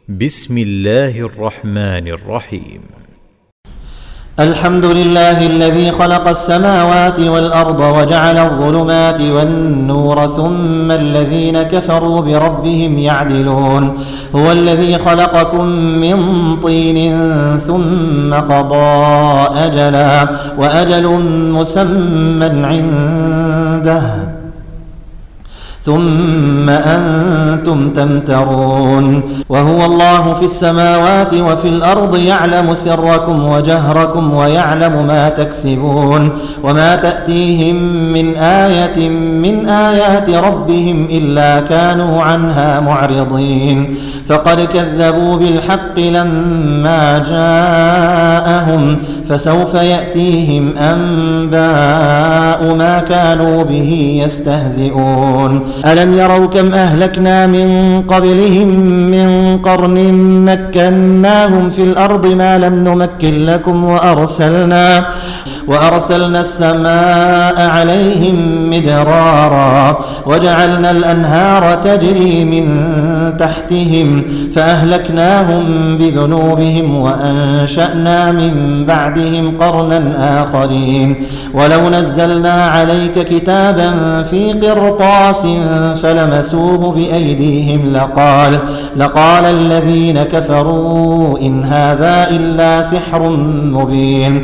بسم الله الرحمن الرحيم. الحمد لله الذي خلق السماوات والأرض وجعل الظلمات والنور ثم الذين كفروا بربهم يعدلون. هو الذي خلقكم من طين ثم قضى أجلا وأجل مسمى عنده ثم أنتم تمترون. وهو الله في السماوات وفي الأرض يعلم سركم وجهركم ويعلم ما تكسبون. وما تأتيهم من آية من آيات ربهم إلا كانوا عنها معرضين. فقد كذبوا بالحق لما جاءهم فسوف يأتيهم أنباء ما كانوا به يستهزئون. ألم يروا كم أهلكنا من قبلهم من قرن مكناهم في الأرض ما لم نمكن لكم وأرسلنا السماء عليهم مدرارا وجعلنا الأنهار تجري من تحتهم فأهلكناهم بذنوبهم وأنشأنا من بعدهم قرنا آخرين. ولو نزلنا عليك كتابا في قرطاس فلمسوه بأيديهم لقال الذين كفروا إن هذا إلا سحر مبين.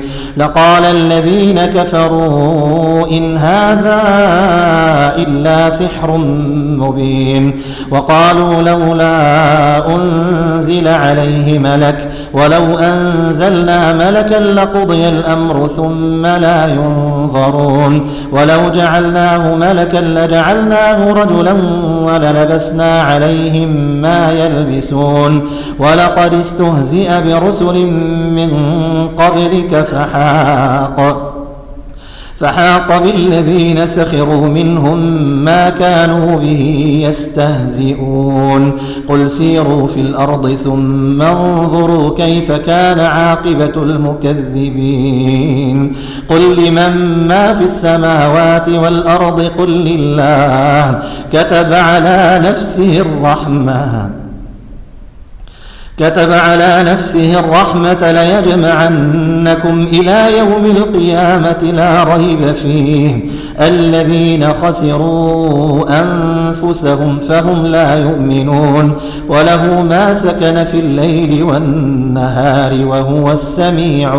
وقالوا لولا أنزل عليه ملك ولو أنزلنا ملكا لقضي الأمر ثم لا ينظرون. ولو جعلناه ملكا لجعلناه رجلا وللبسنا عليهم ما يلبسون. ولقد استهزئ برسل من قبلك فحاق بالذين سخروا منهم ما كانوا به يستهزئون. قل سيروا في الأرض ثم انظروا كيف كان عاقبة المكذبين. قل لمن ما في السماوات والأرض قل لله كتب على نفسه الرحمة ليجمعنكم إلى يوم القيامة لا ريب فيه. الذين خسروا أنفسهم فهم لا يؤمنون. وله ما سكن في الليل والنهار وهو السميع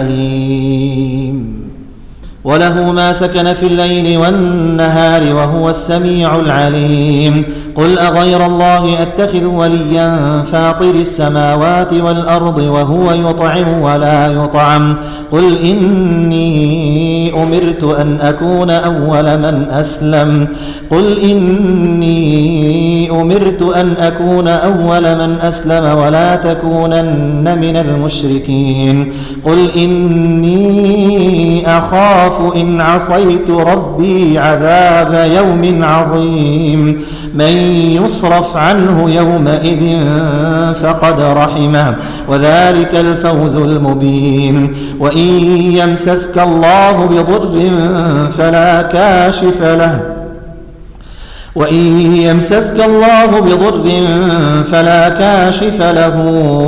العليم. قل أغير الله أتخذ وليا فاطر السماوات والأرض وهو يطعم ولا يطعم. قل إني أمرت أن أكون أول من أسلم ولا تكونن من المشركين. قل إني أخاف إن عصيت ربي عذاب يوم عظيم. من يصرف عنه يومئذ فقد رحمه وذلك الفوز المبين. وإن يمسسك الله بضر فلا كاشف له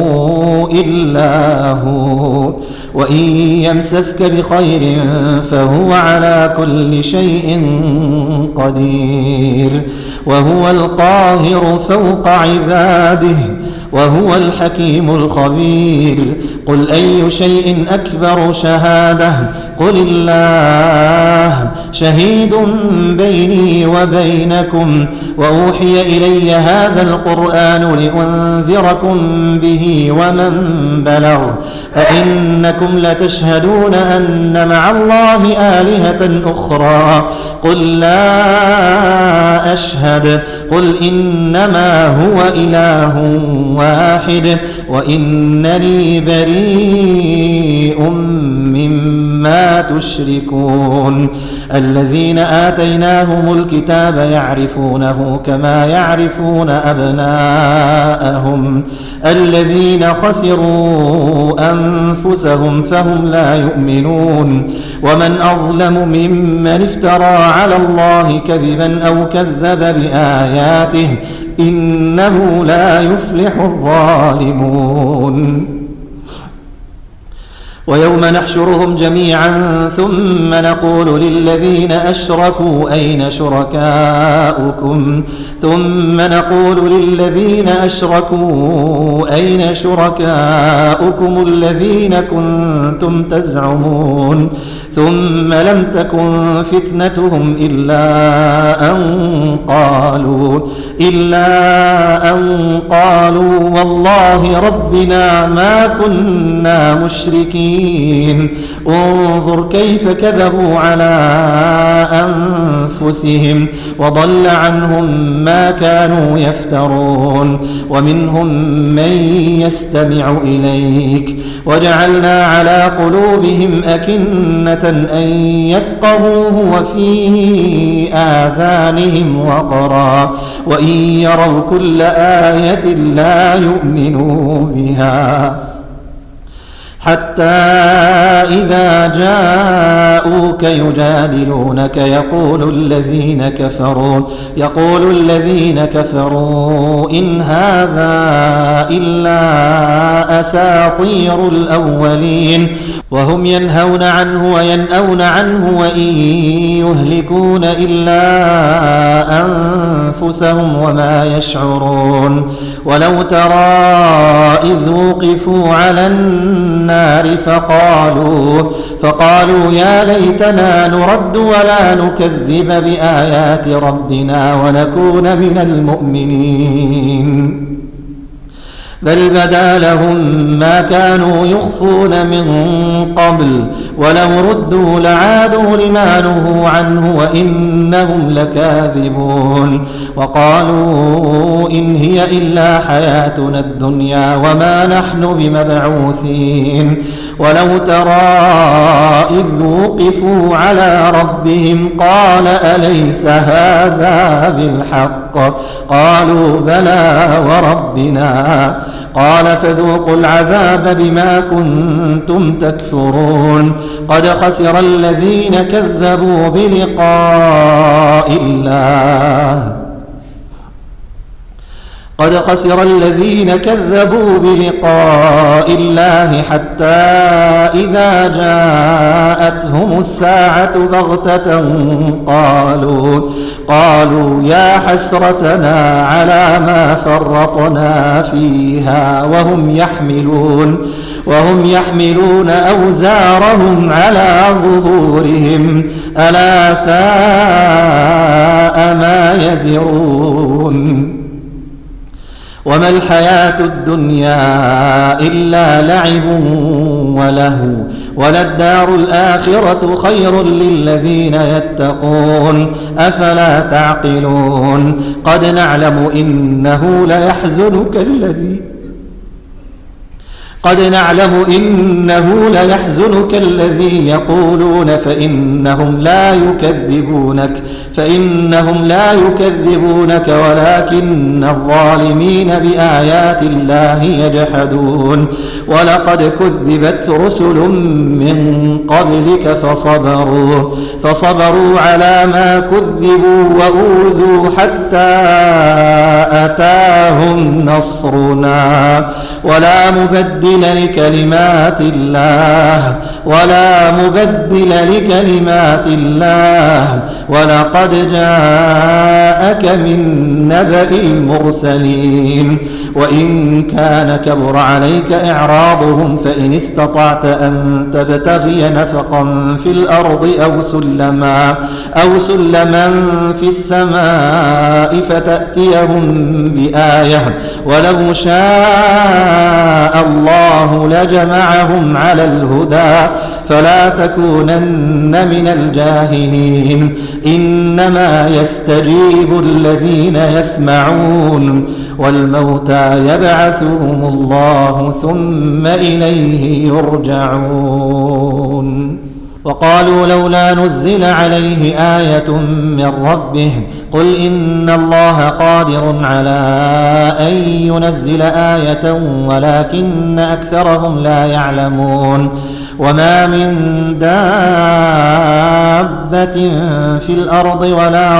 إلا هو وإن يمسسك بخير فهو على كل شيء قدير. وهو القاهر فوق عباده وهو الحكيم الخبير. قل أي شيء أكبر شهادة قل الله شهيد بيني وبينكم. وأوحي إلي هذا القرآن لأنذركم به ومن بلغ. أئنكم لتشهدون أن مع الله آلهة أخرى قل لا أشهد. قل إنما هو إله واحد وإنني بريء مما ما تشركون الذين آتيناهم الكتاب يعرفونه كما يعرفون أبناءهم الذين خسروا أنفسهم فهم لا يؤمنون ومن أظلم ممن افترى على الله كذبا أو كذب بآياته إنه لا يفلح الظالمون ويوم نحشرهم جميعا ثم نقول للذين أشركوا أين شركاؤكم الذين كنتم تزعمون ثم لم تكن فتنتهم إلا أن قالوا والله ربنا ما كنا مشركين انظر كيف كذبوا على أنفسهم وضل عنهم ما كانوا يفترون ومنهم من يستمع إليك وجعلنا على قلوبهم أكنة أن يفقهوه وفي آذانهم وقرا وإن يروا كل آية لا يؤمنوا بها حتى إذا جاءوك يجادلونك يقول الذين كفروا إن هذا إلا أساطير الأولين وهم ينهون عنه وينأون عنه وإن يهلكون إلا أنفسهم وما يشعرون ولو ترى إذ وقفوا على النار فقالوا يا ليتنا نرد ولا نكذب بآيات ربنا ونكون من المؤمنين بل بدا لهم ما كانوا يخفون من قبل ولو ردوا لعادوا لما نهوا عنه وإنهم لكاذبون وقالوا إن هي إلا حياتنا الدنيا وما نحن بمبعوثين ولو ترى إذ وقفوا على ربهم قال أليس هذا بالحق قالوا بلى وربنا قال فذوقوا العذاب بما كنتم تكفرون قد خسر الذين كذبوا بلقاء الله حتى إذا جاءتهم الساعة بغتة قالوا يا حسرتنا على ما فرطنا فيها وهم يحملون أوزارهم على ظهورهم ألا ساء ما يزرون وما الحياة الدنيا إلا لعب ولهو وللدار الآخرة خير للذين يتقون أفلا تعقلون قد نعلم إنه ليحزنك الذي يقولون فإنهم لا يكذبونك ولكن الظالمين بآيات الله يجحدون ولقد كذبت رسل من قبلك فصبروا على ما كذبوا وأوذوا حتى أتاهم نصرنا ولا مبدل لكلمات الله ولقد جاءك من نبأ المرسلين وإن كان كبر عليك إعراضهم فإن استطعت أن تبتغي نفقا في الأرض أو سلما في السماء فتأتيهم بآية ولو شاء الله لجمعهم على الهدى فلا تكونن من الجاهلين إنما يستجيب الذين يسمعون والموتى يبعثهم الله ثم إليه يرجعون وقالوا لولا نزل عليه آية من ربه قل إن الله قادر على أن ينزل آية ولكن أكثرهم لا يعلمون وما من دابة في الأرض ولا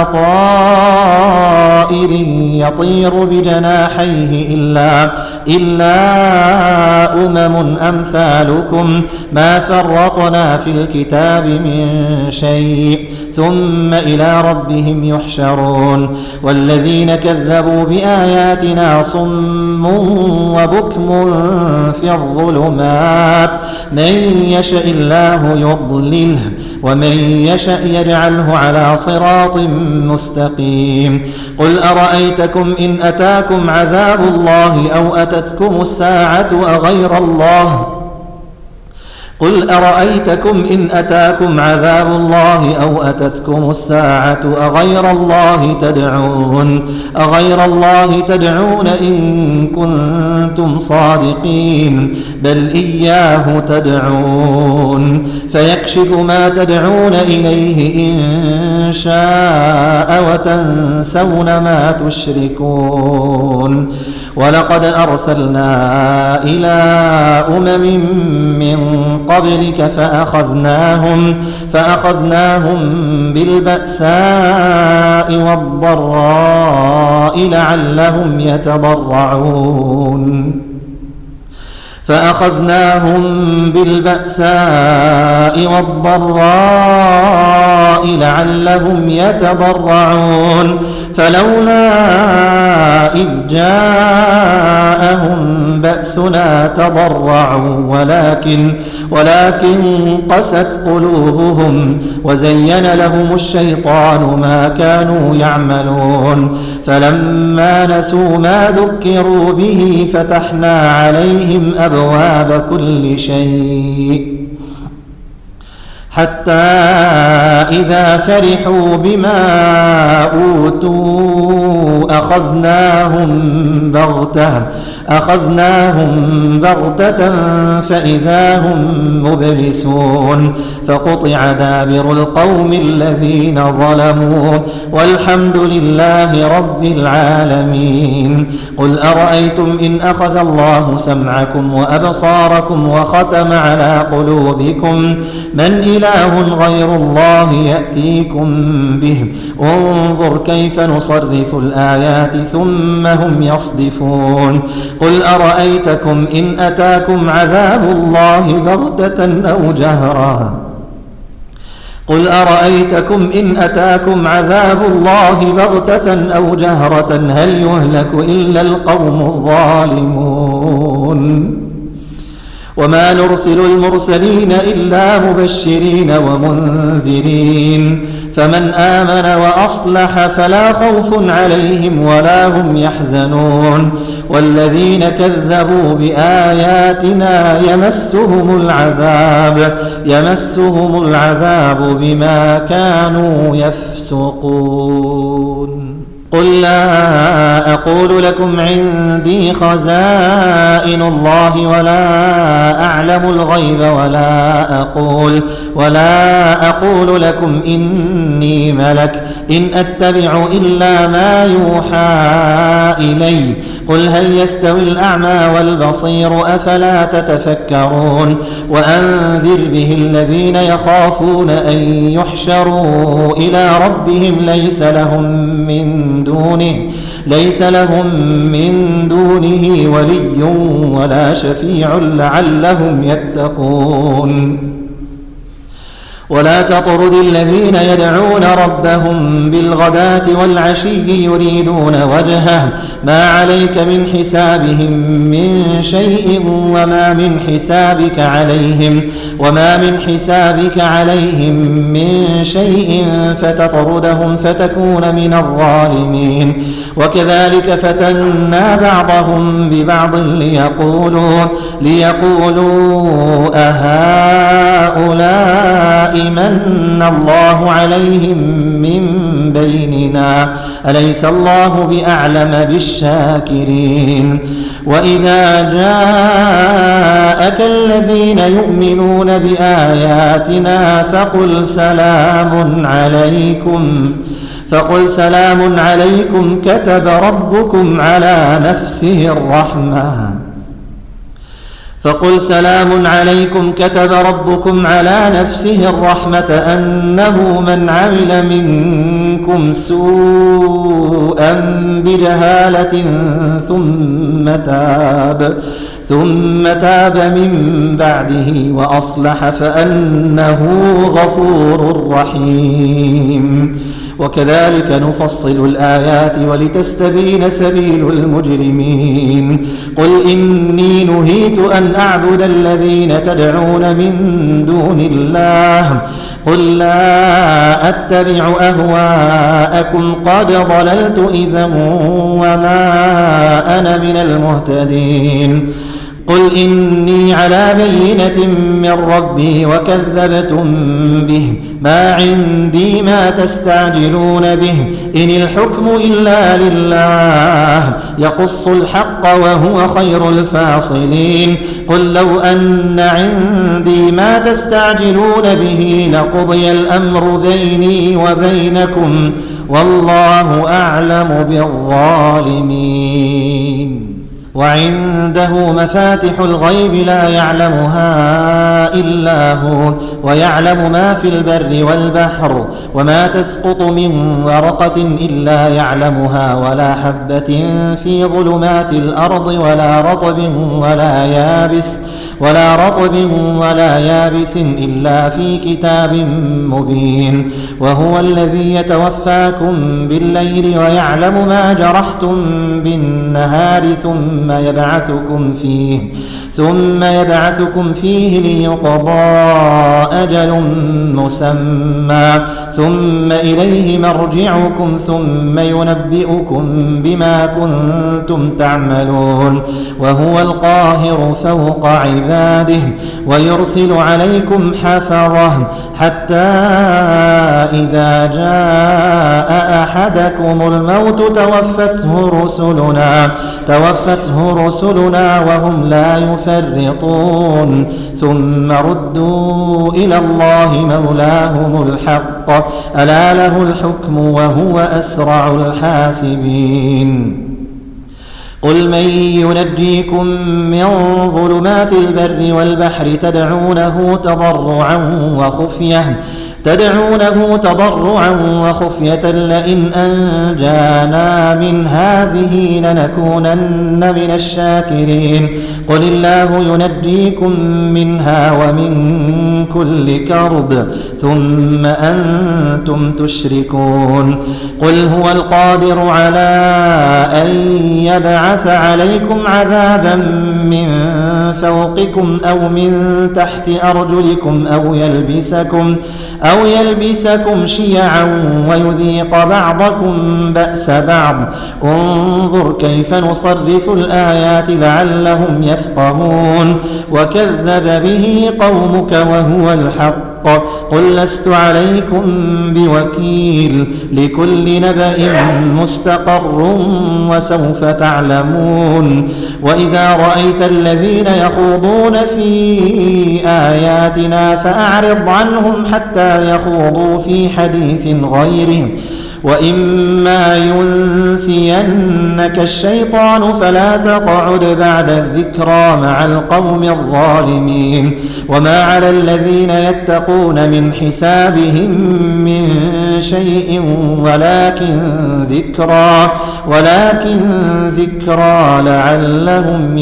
طائر يطير بجناحيه إلا أمم أمثالكم ما فرطنا في الكتاب من شيء ثم إلى ربهم يحشرون والذين كذبوا بآياتنا صم وبكم في الظلمات من يشاء الله يضلله ومن يشاء يجعله على صراط مستقيم قل أرأيتكم إن أتاكم عذاب الله أو أتتكم الساعة أغير الله قل أرأيتكم إن أتاكم عذاب الله أو أتتكم الساعة أغير الله تدعون إن كنتم صادقين بل إياه تدعون فيكشف ما تدعون إليه إن شاء وتنسون ما تشركون ولقد أرسلنا إلى أمم من قبلك فأخذناهم بالبأساء والضراء لعلهم يتضرعون فلولا إذ جاءهم بأسنا تضرعوا ولكن قست قلوبهم وزين لهم الشيطان ما كانوا يعملون فلما نسوا ما ذكروا به فتحنا عليهم أبواب كل شيء حتى إذا فرحوا بما أوتوا أخذناهم بغتة فإذا هم مبلسون فقطع دابر القوم الذين ظلموا والحمد لله رب العالمين قل أرأيتم إن أخذ الله سمعكم وأبصاركم وختم على قلوبكم من إله غير الله يأتيكم به انظر كيف نصرف الآيات ثم هم يصدفون قل أرأيتكم إن أتاكم عذاب الله بغتة أو جهرة هل يهلك إلا القوم الظالمون وما نرسل المرسلين إلا مبشرين ومنذرين فمن آمن وأصلح فلا خوف عليهم ولا هم يحزنون والذين كذبوا بآياتنا يمسهم العذاب بما كانوا يفسقون قل لا أقول لكم عندي خزائن الله ولا أعلم الغيب ولا أقول لكم إني ملك إن أتبع إلا ما يوحى إلي قل هل يستوي الأعمى والبصير أفلا تتفكرون وأنذر به الذين يخافون أن يحشروا إلى ربهم ليس لهم من دونه ولي ولا شفيع لعلهم يتقون ولا تطرد الذين يدعون ربهم بالغداة والعشي يريدون وجهه ما عليك من حسابهم من شيء وما من حسابك عليهم من شيء فتطردهم فتكون من الظالمين وكذلك فتنا بعضهم ببعض ليقولوا أهؤلاء من الله عليهم من بيننا أليس الله بأعلم بالشاكرين وإذا جاءك الذين يؤمنون بآياتنا فقل سلام عليكم كتب ربكم على نفسه الرحمة أنه من عمل منكم سوءا بجهالة ثم تاب من بعده وأصلح فأنه غفور رحيم وكذلك نفصل الآيات ولتستبين سبيل المجرمين قل إني نهيت أن أعبد الذين تدعون من دون الله قل لا أتبع أهواءكم قد ضللت إذا وما أنا من المهتدين قل إني على بينة من ربي وكذبتم به ما عندي ما تستعجلون به إن الحكم إلا لله يقص الحق وهو خير الفاصلين قل لو أن عندي ما تستعجلون به لقضي الأمر بيني وبينكم والله أعلم بالظالمين وعنده مفاتح الغيب لا يعلمها إلا هو ويعلم ما في البر والبحر وما تسقط من ورقة إلا يعلمها ولا حبة في ظلمات الأرض ولا رطب ولا يابس إلا في كتاب مبين وهو الذي يتوفاكم بالليل ويعلم ما جرحتم بالنهار ثم يبعثكم فيه ليقضى أجل مسمى ثم إليه مرجعكم ثم ينبئكم بما كنتم تعملون وهو القاهر فوق عباده ويرسل عليكم حفظه حتى إذا جاء أحدكم الموت توفته رسلنا وهم لا يفرطون ثم ردوا إلى الله مولاهم الحق ألا له الحكم وهو أسرع الحاسبين قل من ينجيكم من ظلمات البر والبحر تدعونه تضرعا وخفية لئن أنجانا من هذه لنكونن من الشاكرين قل الله ينجيكم منها ومن كل كرب ثم أنتم تشركون قل هو القادر على أن يبعث عليكم عذابا من فوقكم أو من تحت أرجلكم أو يلبسكم شيعا ويذيق بعضكم بأس بعض انظر كيف نصرف الآيات لعلهم يفقهون وكذب به قومك وهو الحق قل لست عليكم بوكيل لكل نبأ مستقر وسوف تعلمون وإذا رأيت الذين يخوضون في آياتنا فأعرض عنهم حتى يخوضوا في حديث غيره وإما ينسينك الشيطان فلا تقعد بعد الذكرى مع القوم الظالمين وما على الذين يتقون من حسابهم من شيء ولكن ذكرى لعلهم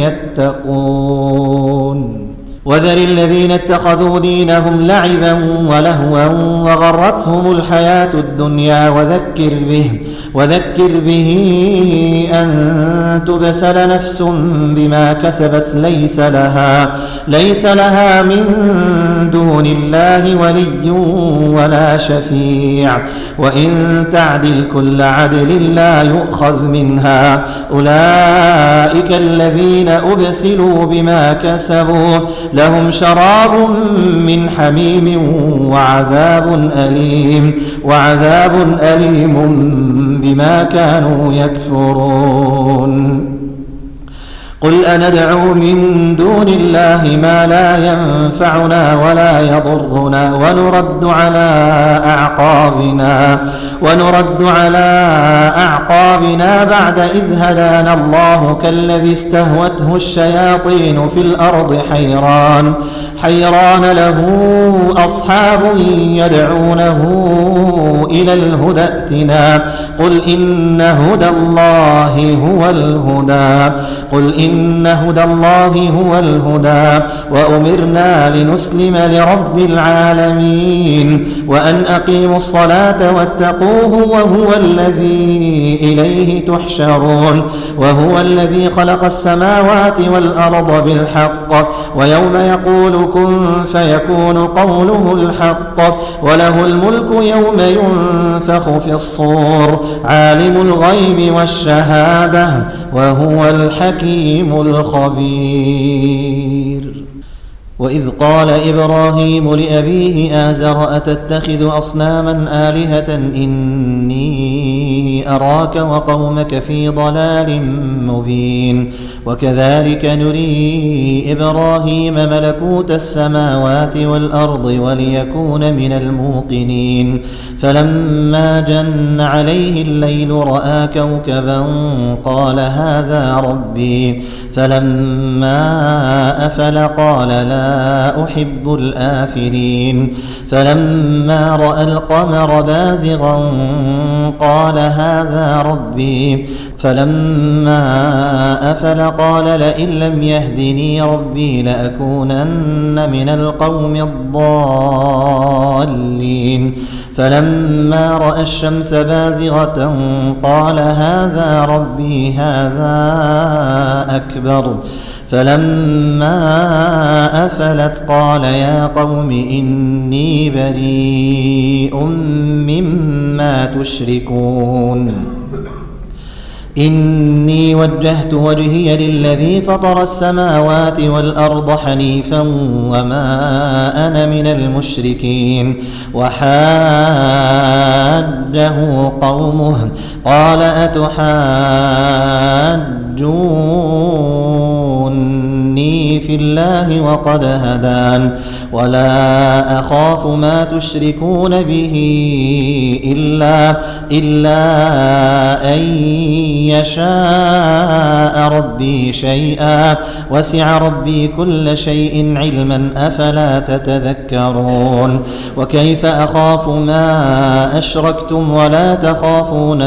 يتقون وذر الذين اتخذوا دينهم لعبا ولهوا وغرتهم الحياة الدنيا وذكر به أن تبسل نفس بما كسبت ليس لها من دون الله ولي ولا شفيع وإن تعدل كل عدل لا يؤخذ منها أولئك الذين أبسلوا بما كسبوا لهم شراب من حميم وعذاب أليم بما كانوا يكفرون. قل أندعو من دون الله ما لا ينفعنا ولا يضرنا ونرد على أعقابنا بعد إذ هدانا الله كالذي استهوته الشياطين في الأرض حيران له أصحاب يدعونه إلى الهدى ائتنا قل إن هدى الله هو الهدى وأمرنا لنسلم لرب العالمين وأن أقيموا الصلاة واتقوه وهو الذي إليه تحشرون وهو الذي خلق السماوات والأرض بالحق ويوم يقول كن فيكون قوله الحق وله الملك يوم ينفخ في الصور عالم الغيب والشهادة وهو الحكيم الخبير. وإذ قال إبراهيم لأبيه آزر أتتخذ أصناما آلهة إني أراك وقومك في ضلال مبين. وكذلك نري إبراهيم ملكوت السماوات والأرض وليكون من الموقنين فلما جن عليه الليل رأى كوكبا قال هذا ربي فلما أفل قال لا أحب الآفلين فلما رأى القمر بازغا قال هذا ربي فلما أفل قال لئن لم يهدني ربي لأكونن من القوم الضالين فلما رأى الشمس بازغة قال هذا ربي هذا أكبر فلما أفلت قال يا قوم إني بريء مما تشركون إني وجهت وجهي للذي فطر السماوات والأرض حنيفا وما أنا من المشركين. وحاجه قومه قال أتحاجوني في الله وقد هدان ولا أخاف ما تشركون به إلا أن يشاء ربي شيئا وسع ربي كل شيء علما أفلا تتذكرون. وكيف أخاف ما أشركتم ولا تخافون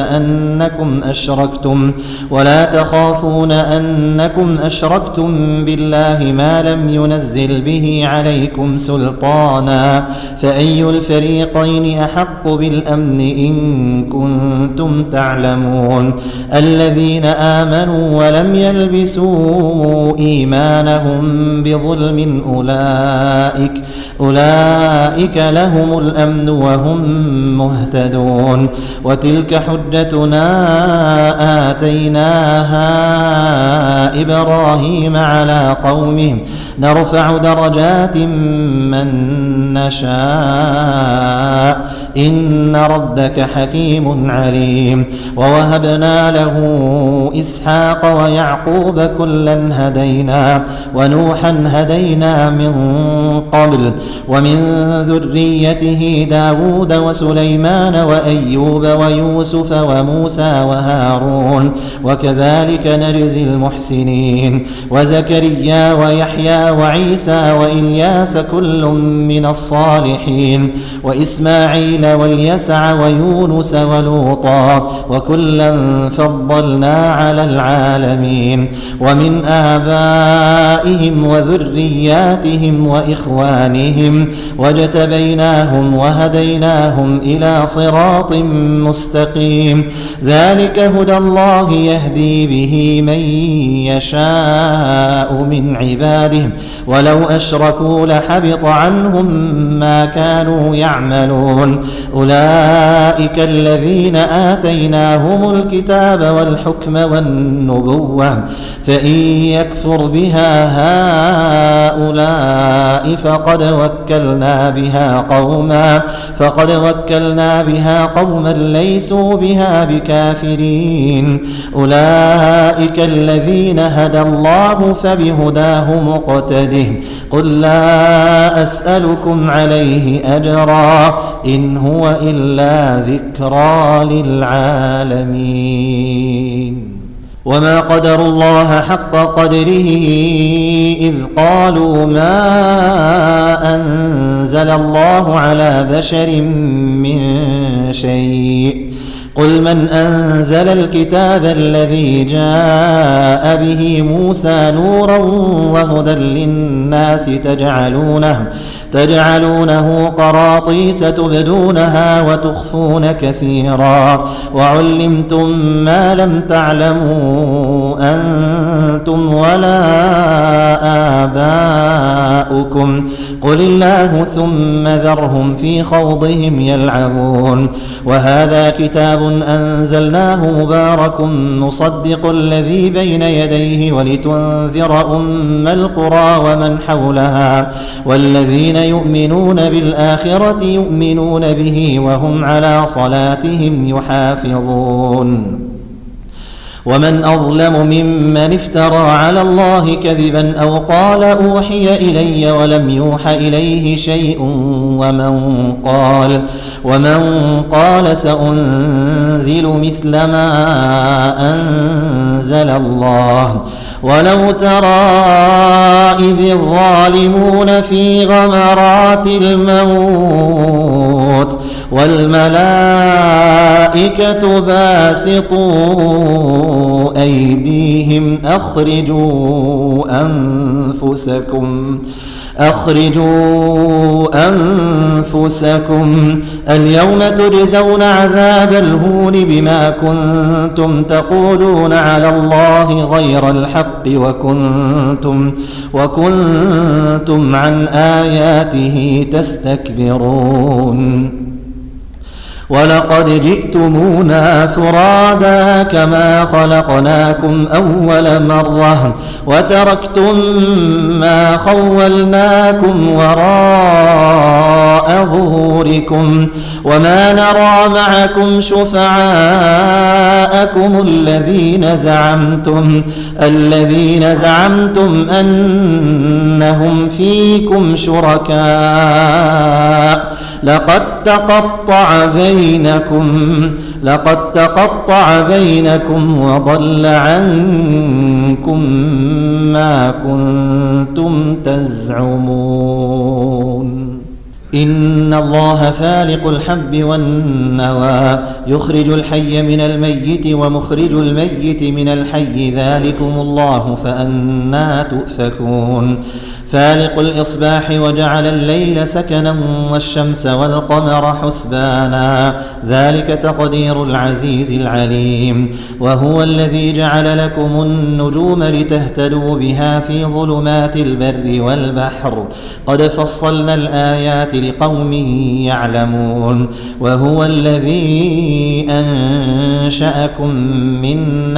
أنكم أشركتم بالله ما لم ينزل به عليكم سلطانا فأي الفريقين أحق بالأمن إن كنتم تعلمون. الذين آمنوا ولم يلبسوا إيمانهم بظلم أولئك لهم الأمن وهم مهتدون. وتلك حجتنا آتيناها إبراهيم على قومه نرفع درجات من نشاء إن ربك حكيم عليم. ووهبنا له إسحاق ويعقوب كلا هدينا ونوحا هدينا من قبل ومن ذريته داود وسليمان وأيوب ويوسف وموسى وهارون وكذلك نجزي المحسنين. وزكريا ويحيى وعيسى وإلياس كل من الصالحين وإسماعيل واليسع ويونس ولوطا وكلا فضلنا على العالمين. ومن آبائهم وذرياتهم وإخوانهم واجتبيناهم وهديناهم إلى صراط مستقيم. ذلك هدى الله يهدي به من يشاء من عباده ولو أشركوا لحبط عنهم ما كانوا يعملون. أولئك الذين آتيناهم الكتاب والحكم والنبوة فإن يكفر بها هؤلاء فقد وكلنا بها قوما ليسوا بها بكافرين أولئك الذين هدى الله فبهداه مقتده قل لا أسألكم عليه أجرا إن هو إلا ذكرى للعالمين وما قدروا الله حق قدره إذ قالوا ما أنزل الله على بشر من شيء قل من أنزل الكتاب الذي جاء به موسى نورا وهدى للناس تجعلونه قراطيس تبدونها وتخفون كثيرا وعلمتم ما لم تعلموا أنتم ولا آباؤكم قل الله ثم ذرهم في خوضهم يلعبون وهذا كتاب أنزلناه مبارك مصدق الذي بين يديه ولتنذر أم القرى ومن حولها والذين يؤمنون بالآخرة يؤمنون به وهم على صلاتهم يحافظون ومن أظلم ممن افترى على الله كذبا أو قال أوحي إلي ولم يوح إليه شيء ومن قال سأنزل مثل ما أنزل الله ولو ترى إذ الظالمون في غمرات الموت والملائكة باسطوا أيديهم أخرجوا أنفسكم اليوم تجزون عذاب الهون بما كنتم تقولون على الله غير الحق وكنتم عن آياته تستكبرون ولقد جئتمونا فرادا كما خلقناكم أول مرة وتركتم ما خولناكم وراء ظهوركم وما نرى معكم شفعاءكم الذين زعمتم أنهم فيكم شركاء لقد تقطع بينكم وضل عنكم ما كنتم تزعمون إن الله فالق الحب والنوى يخرج الحي من الميت ومخرج الميت من الحي ذلكم الله فأنى تؤفكون فالق الإصباح وجعل الليل سكنا والشمس والقمر حسبانا ذلك تقدير العزيز العليم وهو الذي جعل لكم النجوم لتهتدوا بها في ظلمات البر والبحر قد فصلنا الآيات لقوم يعلمون وهو الذي أنشأكم من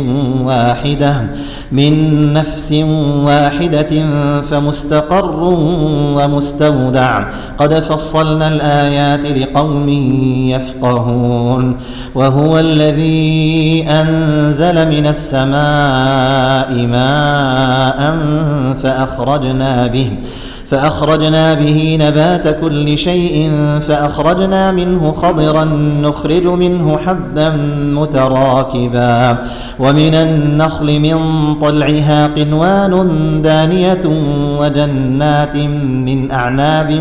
نفس واحدة فمستقر ومستودع قد فصلنا الآيات لقوم يفقهون وهو الذي أنزل من السماء ماء فأخرجنا به نبات كل شيء فأخرجنا منه خضرا نخرج منه حبا متراكبا ومن النخل من طلعها قنوان دانية وجنات من أعناب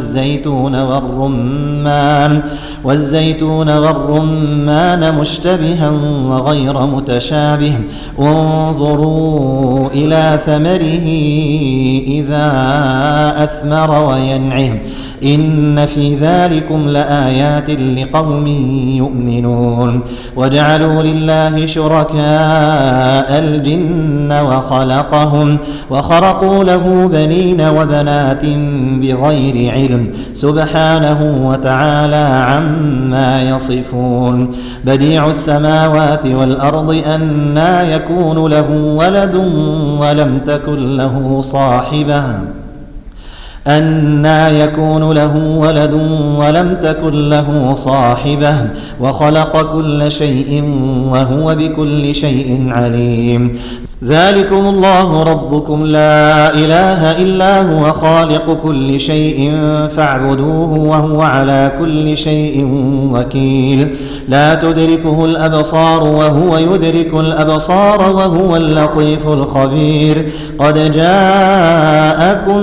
والزيتون والرمان مشتبها وغير متشابه انظروا إلى ثمره إذا أثمر وينعه إن في ذلكم لآيات لقوم يؤمنون وجعلوا لله شركاء الجن وخلقهم وخرقوا له بنين وبنات بغير علم سبحانه وتعالى عما يصفون بديع السماوات والأرض أنى يكون له ولد ولم تكن له صاحبة وخلق كل شيء وهو بكل شيء عليم ذلكم الله ربكم لا إله إلا هو خالق كل شيء فاعبدوه وهو على كل شيء وكيل لا تدركه الأبصار وهو يدرك الأبصار وهو اللطيف الخبير قد جاءكم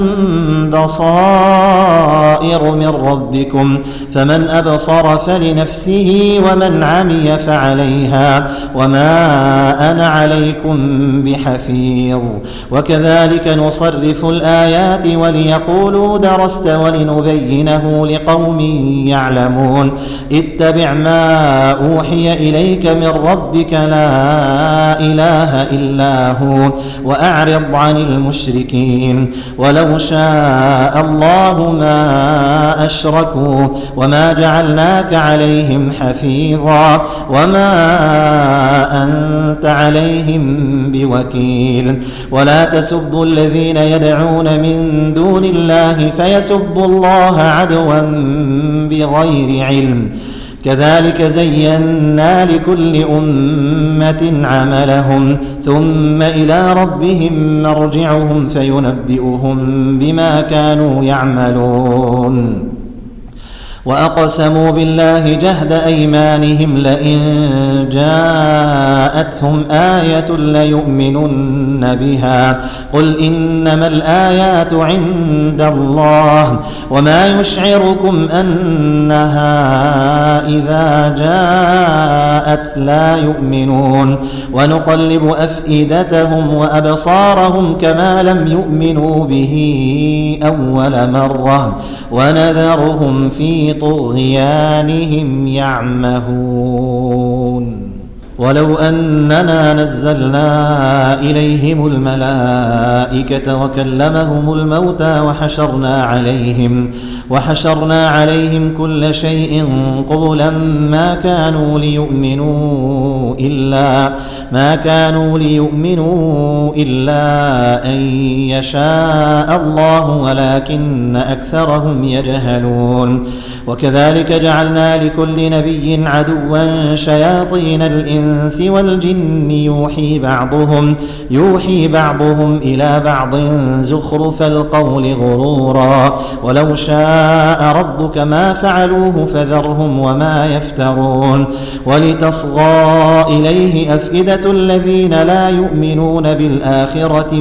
بصائر من ربكم فمن أبصر فلنفسه ومن عمي فعليها وما أنا عليكم بحفيظ وكذلك نصرف الآيات وليقولوا درست ولنبينه لقوم يعلمون اتبع ما أوحي إليك من ربك لا إله إلا هو وأعرض عن المشركين ولو شاء الله ما أشركوا وما جعلناك عليهم حفيظا وما أنت عليهم بوكيل ولا تسبوا الذين يدعون من دون الله فيسبوا الله عدوا بغير علم كذلك زينا لكل أمة عملهم ثم إلى ربهم مرجعهم فينبئهم بما كانوا يعملون وأقسموا بالله جهد أيمانهم لئن جاءتهم آية ليؤمنن بها قل إنما الآيات عند الله وما يشعركم أنها إذا جاءت لا يؤمنون ونقلب أفئدتهم وأبصارهم كما لم يؤمنوا به أول مرة ونذرهم في طغيانهم يعمهون ولو أننا نزلنا إليهم الملائكة وكلمهم الموتى وحشرنا عليهم كل شيء قبلا ما كانوا ليؤمنوا إلا أن يشاء الله ولكن أكثرهم يجهلون وكذلك جعلنا لكل نبي عدوا شياطين الإنس والجن يوحي بعضهم إلى بعض زخرف القول غرورا ولو شاء ربك ما فعلوه فذرهم وما يفترون ولتصغى إليه أفئدة الذين لا يؤمنون بالآخرة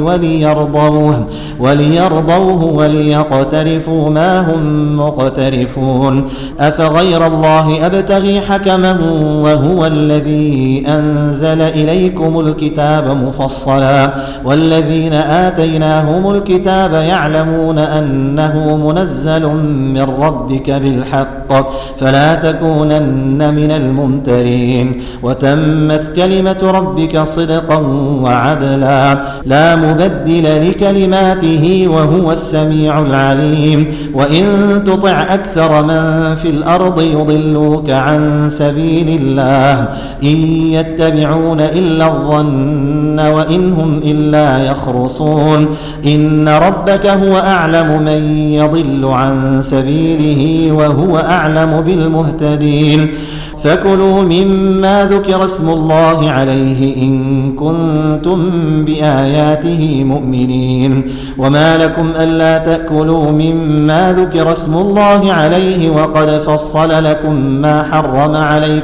وليرضوه وليقترفوا ما هم مقترفون أفغير الله أبتغي حكما وهو الذي أنزل إليكم الكتاب مفصلا والذين آتيناهم الكتاب يعلمون أنه منزل من ربك بالحق فلا تكونن من الممترين وتمت كلمة ربك صدقا وعدلا لا مبدل لكلماته وهو السميع العليم وإن تطع أكثر من في الأرض يضلوك عن سبيل الله إن يتبعون إلا الظن وإن هم إلا يخرصون إن ربك هو أعلم من يضل عن سبيله وهو أعلم بالمهتدين فكلوا مما ذكر اسم الله عليه إن كنتم بآياته مؤمنين وما لكم ألا تأكلوا مما ذكر اسم الله عليه وقد فصل لكم ما حرم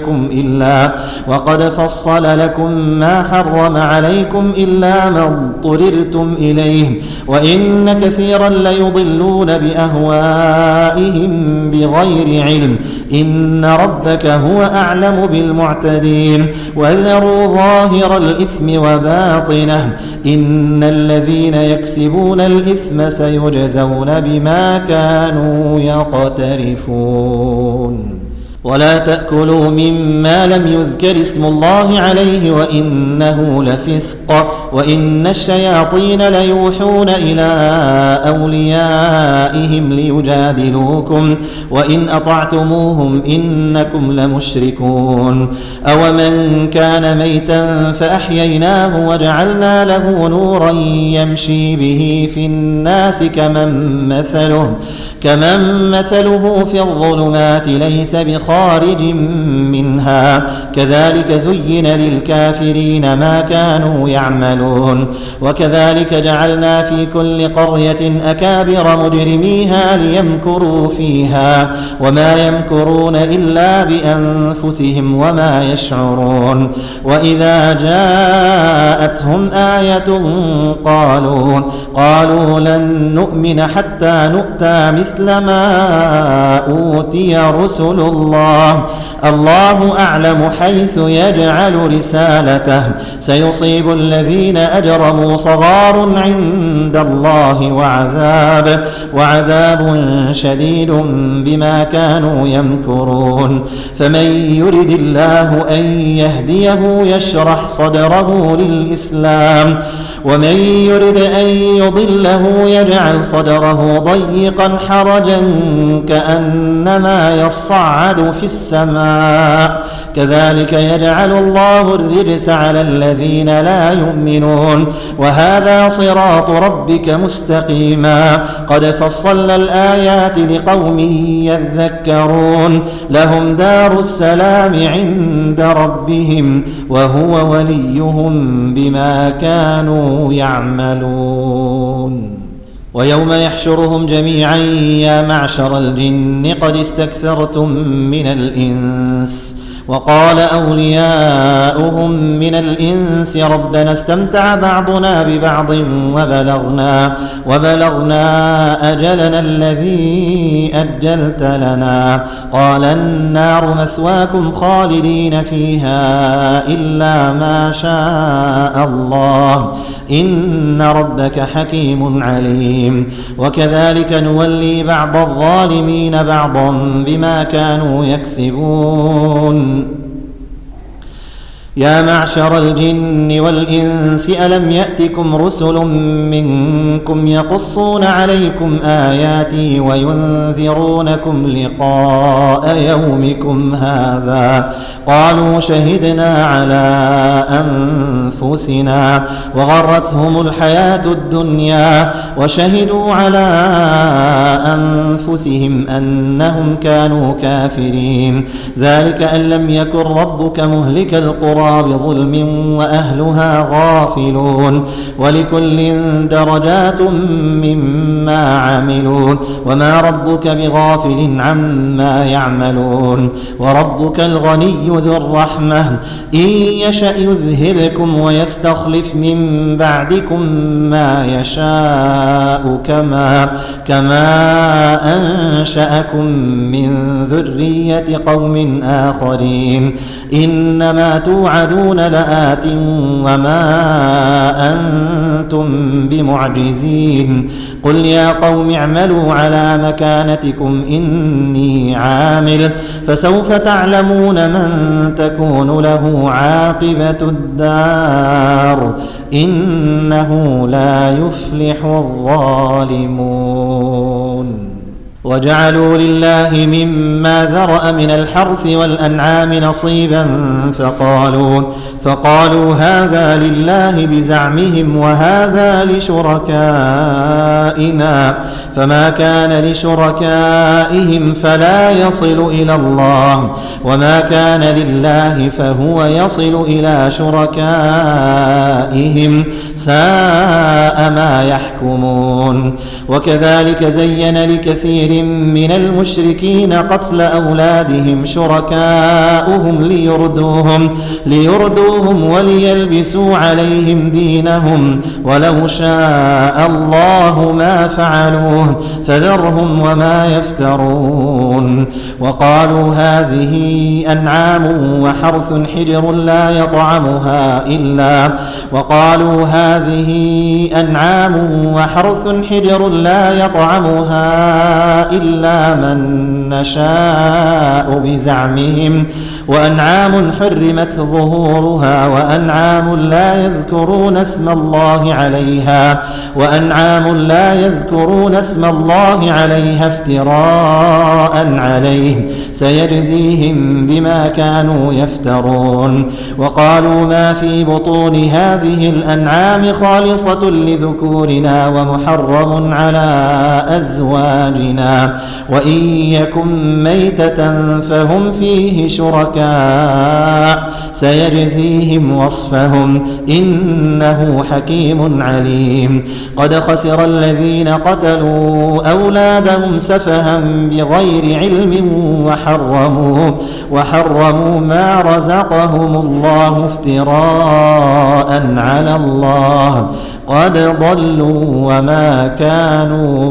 عليكم إلا ما اضطررتم إليه وإن كثيرا ليضلون بأهوائهم بغير علم إن ربك هو وهو أعلم بالمعتدين وذروا ظاهر الإثم وباطنه إن الذين يكسبون الإثم سيجزون بما كانوا يقترفون ولا تأكلوا مما لم يذكر اسم الله عليه وإنه لفسق وإن الشياطين ليوحون إلى أوليائهم ليجادلوكم وإن أطعتموهم إنكم لمشركون أومن كان ميتا فأحييناه وجعلنا له نورا يمشي به في الناس كمن مثله في الظلمات ليس بخارج منها كذلك زين للكافرين ما كانوا يعملون وكذلك جعلنا في كل قرية أكابر مجرميها ليمكروا فيها وما يمكرون إلا بأنفسهم وما يشعرون وإذا جاءتهم آية قالوا لن نؤمن حتى نؤتى مثل ما أوتي رسل الله أعلم حيث يجعل رسالته سيصيب الذين أجرموا صغار عند الله وعذاب شديد بما كانوا يمكرون فمن يرد الله أن يهديه يشرح صدره للإسلام ومن يرد أن يضله يجعل صدره ضيقا حرجا كأنما يصعد في السماء كذلك يجعل الله الرجس على الذين لا يؤمنون وهذا صراط ربك مستقيما قد فصلنا الآيات لقوم يذكرون لهم دار السلام عند ربهم وهو وليهم بما كانوا يعملون ويوم يحشرهم جميعا يا معشر الجن قد استكثرتم من الإنس وقال أولياؤهم من الإنس ربنا استمتع بعضنا ببعض وبلغنا أجلنا الذي أجلت لنا قال النار مثواكم خالدين فيها إلا ما شاء الله إن ربك حكيم عليم وكذلك نولي بعض الظالمين بعضا بما كانوا يكسبون يا معشر الجن والإنس ألم يأتكم رسل منكم يقصون عليكم آياتي وينذرونكم لقاء يومكم هذا قالوا شهدنا على أنفسنا وغرتهم الحياة الدنيا وشهدوا على أنفسهم أنهم كانوا كافرين ذلك أن لم يكن ربك مهلك القرى بظلم وأهلها غافلون ولكل درجات مما عملوا وما ربك بغافل عما يعملون وربك الغني ذو الرحمة إن يشأ يذهبكم ويستخلف من بعدكم ما يشاء كما أنشأكم من ذرية قوم آخرين إنما توعدون لآت وما أنتم بمعجزين قل يا قوم اعملوا على مكانتكم إني عامل فسوف تعلمون من تكون له عاقبة الدار إنه لا يفلح الظالمون وجعلوا لله مما ذرأ من الحرث والأنعام نصيبا فقالوا هذا لله بزعمهم وهذا لشركائنا فما كان لشركائهم فلا يصل إلى الله وما كان لله فهو يصل إلى شركائهم ساء ما يحكمون. وكذلك زين لكثير من المشركين قتل أولادهم شركاؤهم ليردوهم وليلبسوا عليهم دينهم، ولو شاء الله ما فعلوه فذرهم وما يفترون. وقالوا هذه أنعام وحرث حجر لا يطعمها إلا من نشاء بزعمهم، وأنعام حرمت ظهورها، وأنعام لا يذكرون اسم الله عليها افتراء عليه، سيجزيهم بما كانوا يفترون. وقالوا ما في بطون هذه الأنعام خالصة لذكورنا ومحرم على أزواجنا، وإن يكن ميتة فهم فيه شركاء، سيجزيهم وصفهم إنه حكيم عليم. قد خسر الذين قتلوا أولادهم سفها بغير علم وحرموا ما رزقهم الله افتراء على الله، قد ضلوا وما كانوا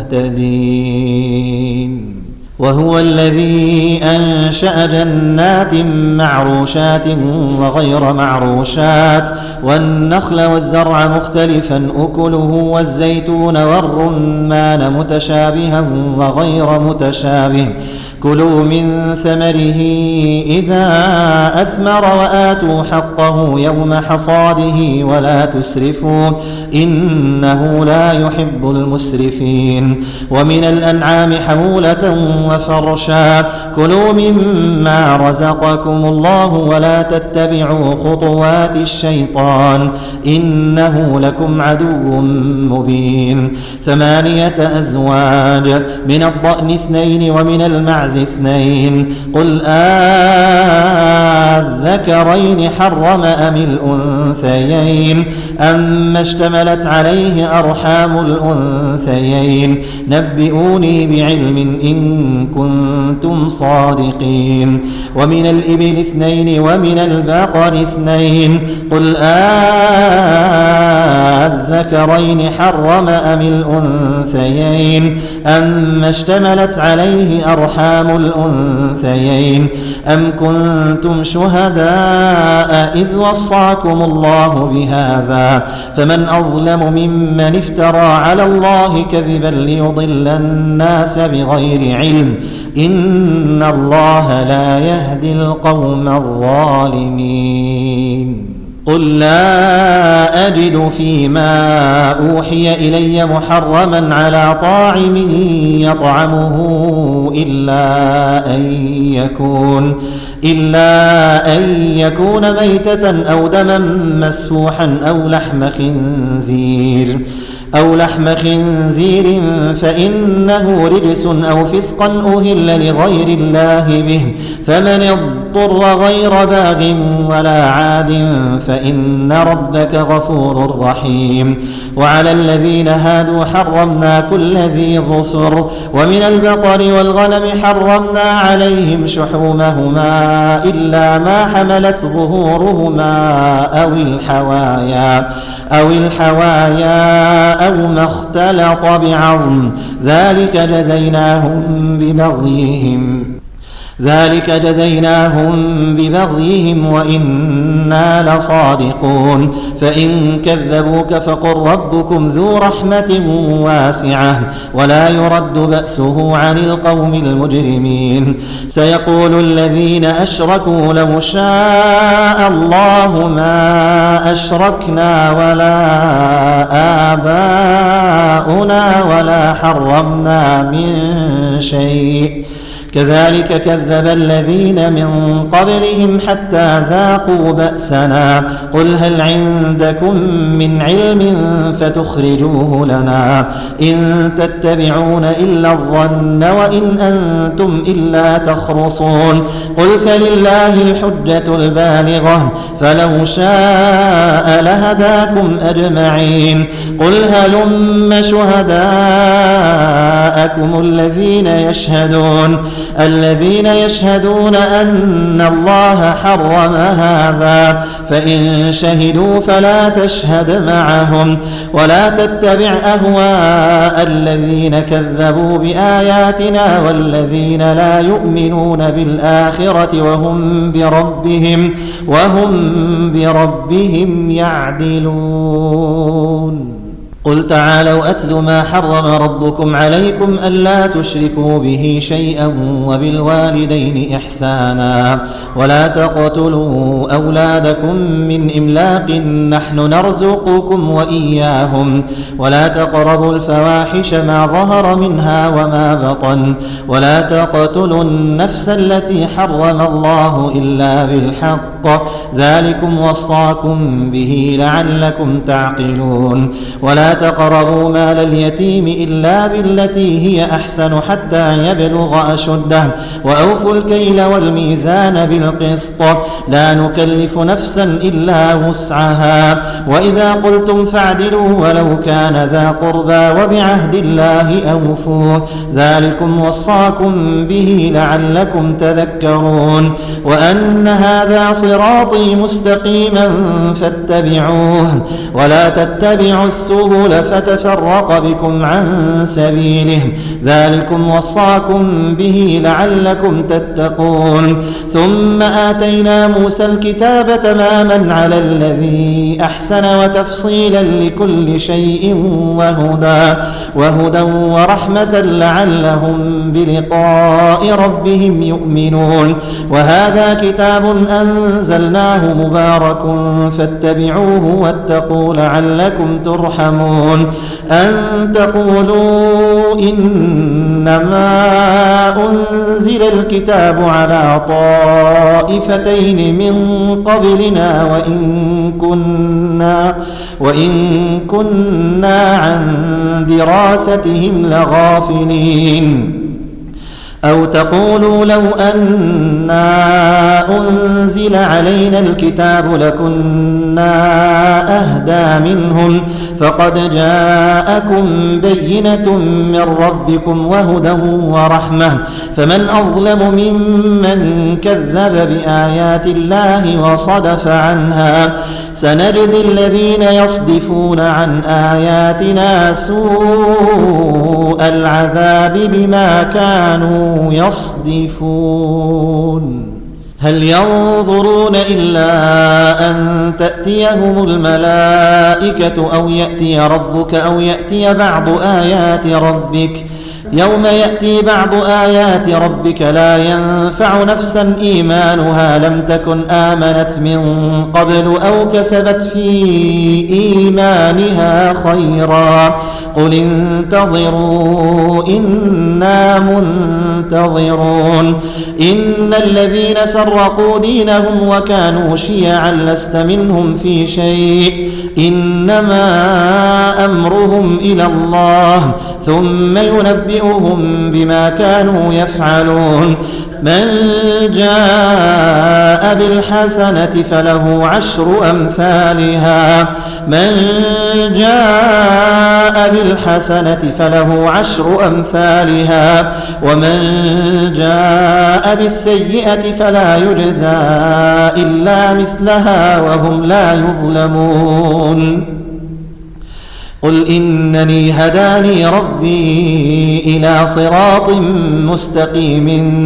مهتدين. وهو الذي أنشأ جنات معروشات وغير معروشات، والنخل والزرع مختلفا أكله، والزيتون والرمان متشابها وغير متشابه، كلوا من ثمره إذا أثمر وآتوا حقه يوم حصاده ولا تسرفوا إنه لا يحب المسرفين. ومن الأنعام حمولة وفرشا، كلوا مما رزقكم الله ولا تتبعوا خطوات الشيطان إنه لكم عدو مبين. 8 أزواج، من الضأن 2 ومن المعز 2، قل الذكرين حرم أم الأنثيين أما اشتملت عليه أرحام الأنثيين، نبئوني بعلم إن كنتم صادقين. ومن الإبل 2 ومن البقر 2، قل الذكرين حرم أم الأنثيين أما اشتملت عليه أرحام الأنثيين، أم كنتم شهداء إذ وصاكم الله بهذا، فمن أظلم ممن افترى على الله كذبا ليضل الناس بغير علم، إن الله لا يهدي القوم الظالمين. قل لا أجد فيما أوحي إلي محرما على طاعم يطعمه إلا أن يكون ميتة أو دما مسفوحا أو لحم خنزير فإنه رجس أو فسقا أهل لغير الله به، فمن اضطر غير باغ ولا عاد فإن ربك غفور رحيم. وعلى الذين هادوا حرمنا كل ذي ظفر، ومن البقر والغنم حرمنا عليهم شحومهما إلا ما حملت ظهورهما أو الحوايا أو ما اختلط بعظم، ذلك جزيناهم ببغيهم وإنا لصادقون. فإن كذبوك فقل ربكم ذو رحمة واسعة ولا يرد بأسه عن القوم المجرمين. سيقول الذين أشركوا لو شاء الله ما أشركنا ولا آباؤنا ولا حرمنا من شيء، كذلك كذب الذين من قبلهم حتى ذاقوا بأسنا قل هل عندكم من علم فتخرجوه لنا إن تتبعون إلا الظن وإن أنتم إلا تخرصون قل فلله الحجة البالغة فلو شاء لهداكم أجمعين قل هلم شهداءكم الذين يشهدون أن الله حرم هذا فإن شهدوا فلا تشهد معهم ولا تتبع أهواء الذين كذبوا بآياتنا والذين لا يؤمنون بالآخرة وهم بربهم يعدلون قل تعالوا أتل ما حرم ربكم عليكم ألا تشركوا به شيئا وبالوالدين إحسانا ولا تقتلوا أولادكم من إملاق نحن نرزقكم وإياهم ولا تقربوا الفواحش ما ظهر منها وما بطن ولا تقتلوا النفس التي حرم الله إلا بالحق ذلكم وصاكم به لعلكم تعقلون ولا تقربوا مال اليتيم إلا بالتي هي أحسن حتى يبلغ أشده وأوفوا الكيل والميزان بالقسط لا نكلف نفسا إلا وسعها وإذا قلتم فاعدلوا ولو كان ذا قربى وبعهد الله أوفوا ذلكم وصاكم به لعلكم تذكرون وأن هذا صراطي مستقيما فاتبعوه ولا تتبعوا السبل فتفرق بكم عن سبيله ذلكم وصاكم به لعلكم تتقون ثم آتينا موسى الكتاب تماما على الذي أحسن وتفصيلا لكل شيء وهدى ورحمة لعلهم بلقاء ربهم يؤمنون وهذا كتاب أنزلناه مبارك فاتبعوه واتقوا لعلكم ترحمون أن تقولوا إنما أنزل الكتاب على طائفتين من قبلنا وإن كنا عن دراستهم لغافلين أو تقولوا لو أنا أنزل علينا الكتاب لكنا أهدى منهم فقد جاءكم بينة من ربكم وهدى ورحمة فمن أظلم ممن كذب بآيات الله وصدف عنها سنجزي الذين يصدفون عن آياتنا سوء العذاب بما كانوا يصدفون هل ينظرون إلا أن تأتيهم الملائكة أو يأتي ربك أو يأتي بعض آيات ربك يوم يأتي بعض آيات ربك لا ينفع نفسا إيمانها لم تكن آمنت من قبل أو كسبت في إيمانها خيرا قل انتظروا إنا منتظرون إن الذين فرقوا دينهم وكانوا شيعا لست منهم في شيء إنما أمرهم إلى الله ثم ينبئهم بما كانوا يفعلون من جاء بالحسنة فله عشر أمثالها ومن جاء بالسيئة فلا يجزى إلا مثلها وهم لا يظلمون قل إنني هداني ربي إلى صراط مستقيم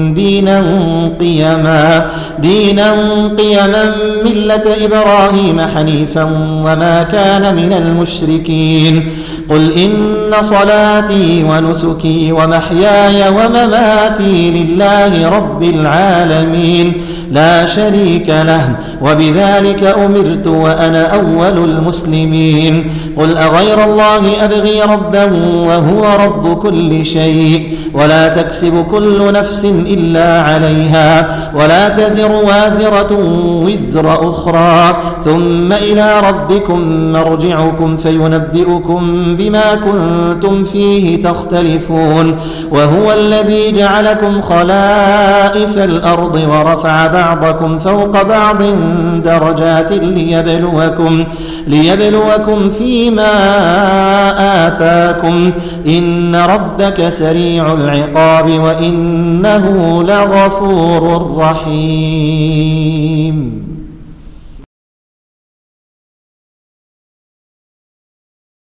دينا قيما ملة إبراهيم حنيفا وما كان من المشركين قل إن صلاتي ونسكي ومحياي ومماتي لله رب العالمين لا شريك له، وبذلك أمرت وأنا أول المسلمين. قل أغير الله أبغي ربا وهو رب كل شيء، ولا تكسب كل نفس إلا عليها، ولا تزر وازرة وزر أخرى، ثم إلى ربكم مرجعكم فينبئكم بما كنتم فيه تختلفون. وهو الذي جعلكم خلائف الأرض ورفع بعضكم فوق بعض درجات ليبلوكم فيما آتاكم، إن ربك سريع العقاب وإنه لغفور رحيم.